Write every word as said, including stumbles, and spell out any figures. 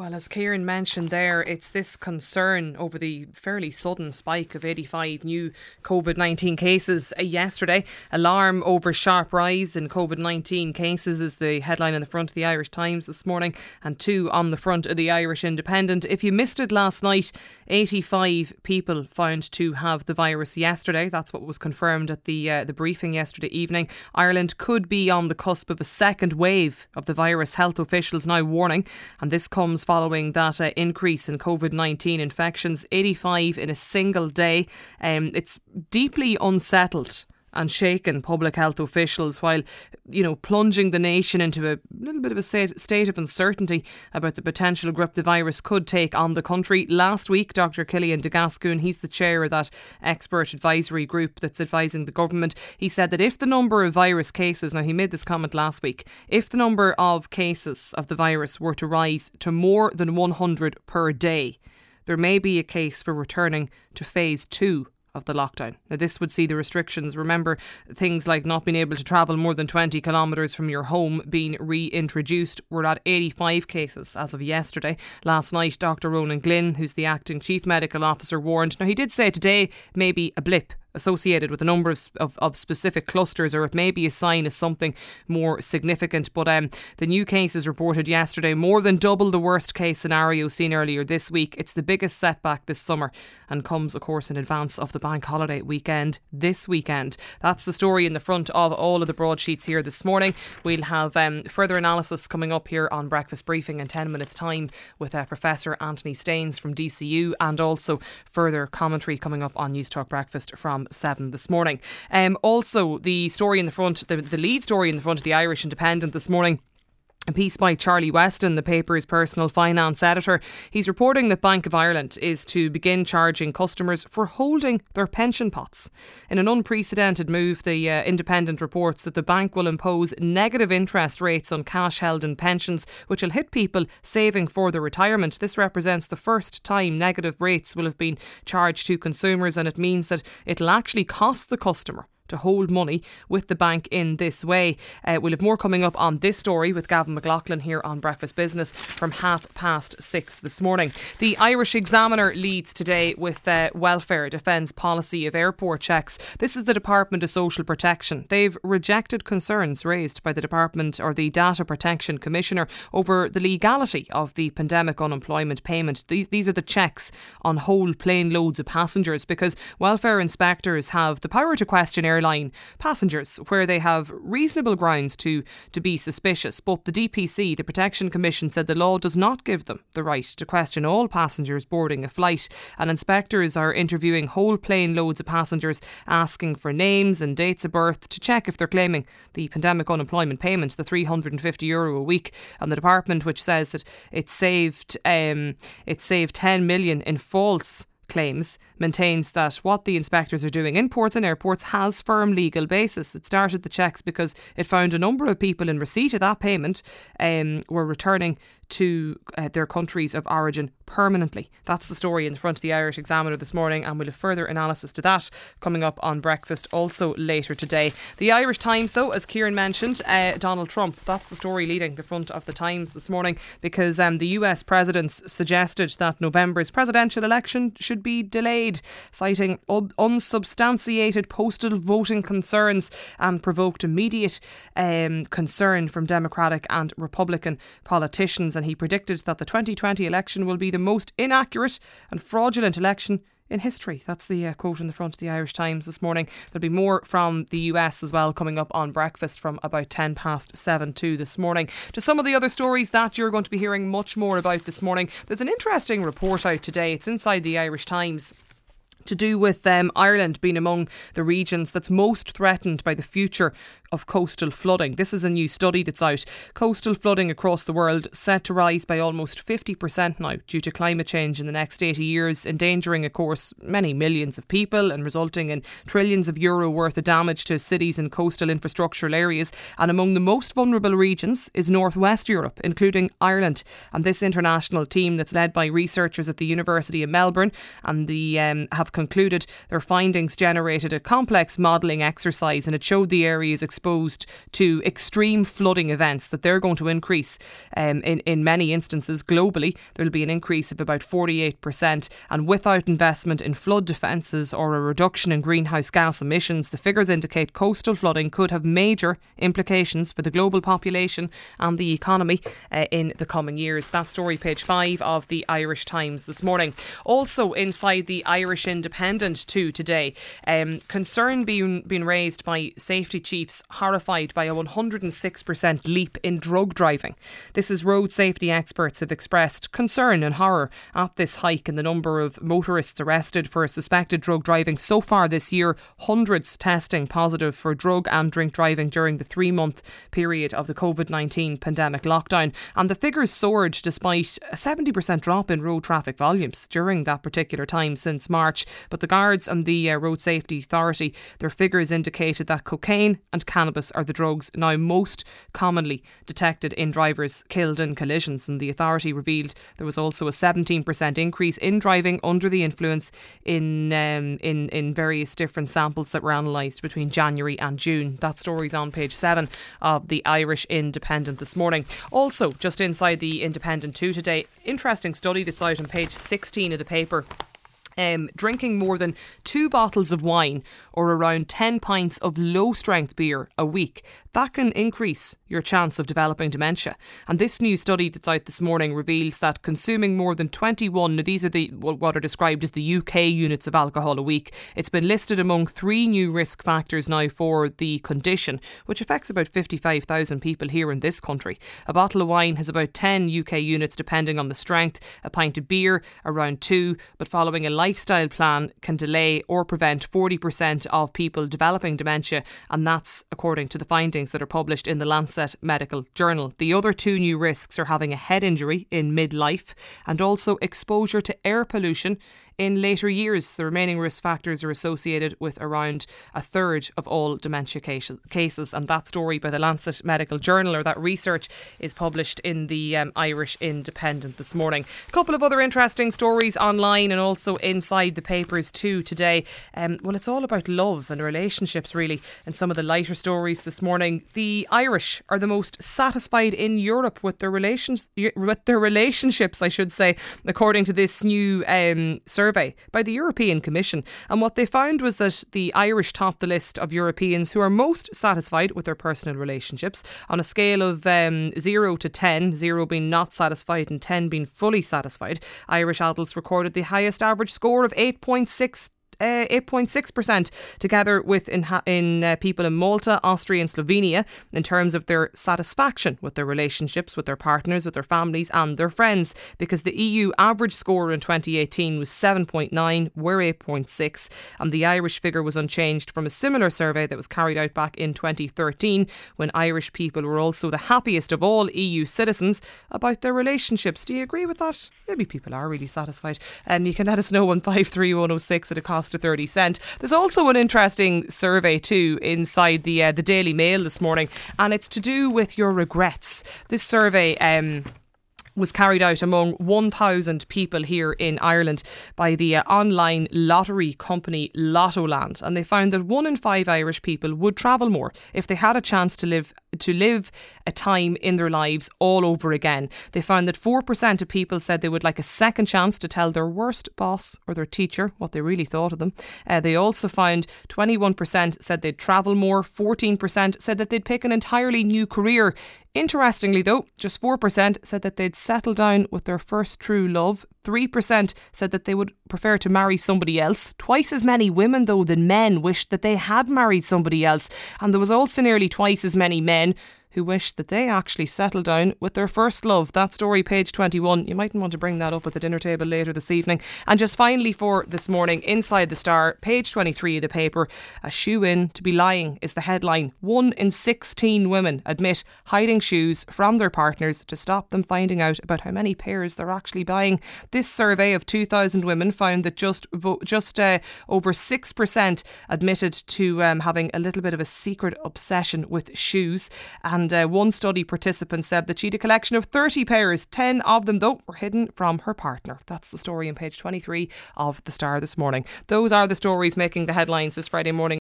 Well, as Kieran mentioned there, it's this concern over the fairly sudden spike of eighty-five new COVID nineteen cases yesterday. Alarm over sharp rise in COVID nineteen cases is the headline on the front of the Irish Times this morning, and two on the front of the Irish Independent. If you missed it last night, eighty-five people found to have the virus yesterday. That's what was confirmed at the uh, the briefing yesterday evening. Ireland could be on the cusp of a second wave of the virus, health officials now warning, and this comes following that uh, increase in COVID nineteen infections, eighty-five in a single day. Um, it's deeply unsettled and shaken public health officials, while, you know, plunging the nation into a little bit of a state of uncertainty about the potential grip the virus could take on the country. Last week, Doctor Killian de Gascoigne, he's the chair of that expert advisory group that's advising the government, he said that if the number of virus cases, now he made this comment last week, if the number of cases of the virus were to rise to more than one hundred per day, there may be a case for returning to phase two of the lockdown. Now, this would see the restrictions, remember, things like not being able to travel more than twenty kilometres from your home, being reintroduced. We're at eighty-five cases as of yesterday. Last night, Doctor Ronan Glynn, who's the acting chief medical officer, warned. Now, he did say today may be a blip associated with a number of, of, of specific clusters, or it may be a sign of something more significant. But um, the new cases reported yesterday, more than double the worst case scenario seen earlier this week. It's the biggest setback this summer and comes, of course, in advance of the bank holiday weekend this weekend. That's the story in the front of all of the broadsheets here this morning. We'll have um, further analysis coming up here on Breakfast Briefing in ten minutes time with uh, Professor Anthony Staines from D C U, and also further commentary coming up on News Talk Breakfast from seven this morning. Um, also, the story in the front, the, the lead story in the front of the Irish Independent this morning, a piece by Charlie Weston, the paper's personal finance editor. He's reporting that Bank of Ireland is to begin charging customers for holding their pension pots. In an unprecedented move, the uh, Independent reports that the bank will impose negative interest rates on cash held in pensions, which will hit people saving for their retirement. This represents the first time negative rates will have been charged to consumers, and it means that it'll actually cost the customer to hold money with the bank in this way. Uh, we'll have more coming up on this story with Gavin McLaughlin here on Breakfast Business from half past six this morning. The Irish Examiner leads today with uh, welfare defends policy of airport checks. This is the Department of Social Protection. They've rejected concerns raised by the Department or the Data Protection Commissioner over the legality of the pandemic unemployment payment. These, these are the checks on whole plane loads of passengers, because welfare inspectors have the power to question airlines airline passengers where they have reasonable grounds to, to be suspicious. But the D P C, the Protection Commission, said the law does not give them the right to question all passengers boarding a flight, and inspectors are interviewing whole plane loads of passengers, asking for names and dates of birth to check if they're claiming the pandemic unemployment payment, the three hundred fifty euro a week. And the department, which says that it saved um, it saved ten million in false claims, maintains that what the inspectors are doing in ports and airports has firm legal basis. It started the checks because it found a number of people in receipt of that payment um, were returning to uh, their countries of origin permanently. That's the story in the front of the Irish Examiner this morning, and we'll have further analysis to that coming up on Breakfast also later today. The Irish Times, though, as Kieran mentioned, uh, Donald Trump, that's the story leading the front of the Times this morning, because um, the U S president suggested that November's presidential election should be delayed, citing un- unsubstantiated postal voting concerns, and provoked immediate um, concern from Democratic and Republican politicians. And he predicted that the twenty twenty election will be the most inaccurate and fraudulent election in history. That's the uh, quote in the front of the Irish Times this morning. There'll be more from the U S as well coming up on Breakfast from about ten past seven too this morning. To some of the other stories that you're going to be hearing much more about this morning, there's an interesting report out today. It's inside the Irish Times, to do with um, Ireland being among the regions that's most threatened by the future of coastal flooding. This is a new study that's out. Coastal flooding across the world set to rise by almost fifty percent now due to climate change in the next eighty years, endangering, of course, many millions of people and resulting in trillions of euro worth of damage to cities and coastal infrastructural areas. And among the most vulnerable regions is Northwest Europe, including Ireland. And this international team that's led by researchers at the University of Melbourne and the um, have concluded their findings generated a complex modelling exercise, and it showed the areas exposed to extreme flooding events that they're going to increase um, in, in many instances globally. There will be an increase of about forty-eight percent, and without investment in flood defences or a reduction in greenhouse gas emissions, the figures indicate coastal flooding could have major implications for the global population and the economy uh, in the coming years. That story, page five of the Irish Times this morning. Also inside the Irish Independent too today, um, concern being, being raised by safety chiefs horrified by a one hundred six percent leap in drug driving. This is road safety experts have expressed concern and horror at this hike in the number of motorists arrested for suspected drug driving so far this year, hundreds testing positive for drug and drink driving during the three-month period of the COVID nineteen pandemic lockdown. And the figures soared despite a seventy percent drop in road traffic volumes during that particular time since March. But the guards and the uh, Road Safety Authority, their figures indicated that cocaine and cannabis are the drugs now most commonly detected in drivers killed in collisions. And the authority revealed there was also a seventeen percent increase in driving under the influence in um, in in various different samples that were analysed between January and June. That story's on page seven of the Irish Independent this morning. Also, just inside the Independent too today, interesting study that's out on page sixteen of the paper. Um, drinking more than two bottles of wine or around ten pints of low strength beer a week, that can increase your chance of developing dementia. And this new study that's out this morning reveals that consuming more than twenty-one, now these are the what are described as the U K units of alcohol a week, it's been listed among three new risk factors now for the condition, which affects about fifty-five thousand people here in this country. A bottle of wine has about ten U K units depending on the strength, a pint of beer around two, but following a lifestyle plan can delay or prevent forty percent of people developing dementia, and that's according to the findings that are published in the Lancet Medical Journal. The other two new risks are having a head injury in midlife and also exposure to air pollution in later years. The remaining risk factors are associated with around a third of all dementia cases. And that story by the Lancet Medical Journal, or that research, is published in the um, Irish Independent this morning. A couple of other interesting stories online and also inside the papers too today. Um, well, it's all about love and relationships really, and some of the lighter stories this morning. The Irish are the most satisfied in Europe with their relations, with their relationships, I should say, according to this new um, survey survey by the European Commission. And what they found was that the Irish topped the list of Europeans who are most satisfied with their personal relationships on a scale of um, zero to ten, zero being not satisfied and ten being fully satisfied. Irish adults recorded the highest average score of eight point six Uh, eight point six percent, together with in, in uh, people in Malta, Austria and Slovenia, in terms of their satisfaction with their relationships, with their partners, with their families and their friends, because the E U average score in twenty eighteen was seven point nine, we're eight point six, and the Irish figure was unchanged from a similar survey that was carried out back in twenty thirteen, when Irish people were also the happiest of all E U citizens about their relationships. Do you agree with that? Maybe people are really satisfied. And you can let us know on five three one oh six at a cost to thirty cent. There's also an interesting survey too inside the uh, the Daily Mail this morning, and it's to do with your regrets. This survey um was carried out among one thousand people here in Ireland by the uh, online lottery company Lottoland, and they found that one in five Irish people would travel more if they had a chance to live to live a time in their lives all over again. They found that four percent of people said they would like a second chance to tell their worst boss or their teacher what they really thought of them. Uh, they also found twenty-one percent said they'd travel more, fourteen percent said that they'd pick an entirely new career. Interestingly though, just four percent said that they'd settle down with their first true love. three percent said that they would prefer to marry somebody else. Twice as many women though than men wished that they had married somebody else. And there was also nearly twice as many men who wished that they actually settled down with their first love. That story, page twenty-one. You mightn't want to bring that up at the dinner table later this evening. And just finally for this morning, inside the Star, page twenty-three of the paper, a shoe-in to be lying is the headline. One in sixteen women admit hiding shoes from their partners to stop them finding out about how many pairs they're actually buying. This survey of two thousand women found that just vo- just uh, over six percent admitted to um, having a little bit of a secret obsession with shoes. And And uh, one study participant said that she had a collection of thirty pairs. ten of them, though, were hidden from her partner. That's the story on page twenty-three of The Star this morning. Those are the stories making the headlines this Friday morning.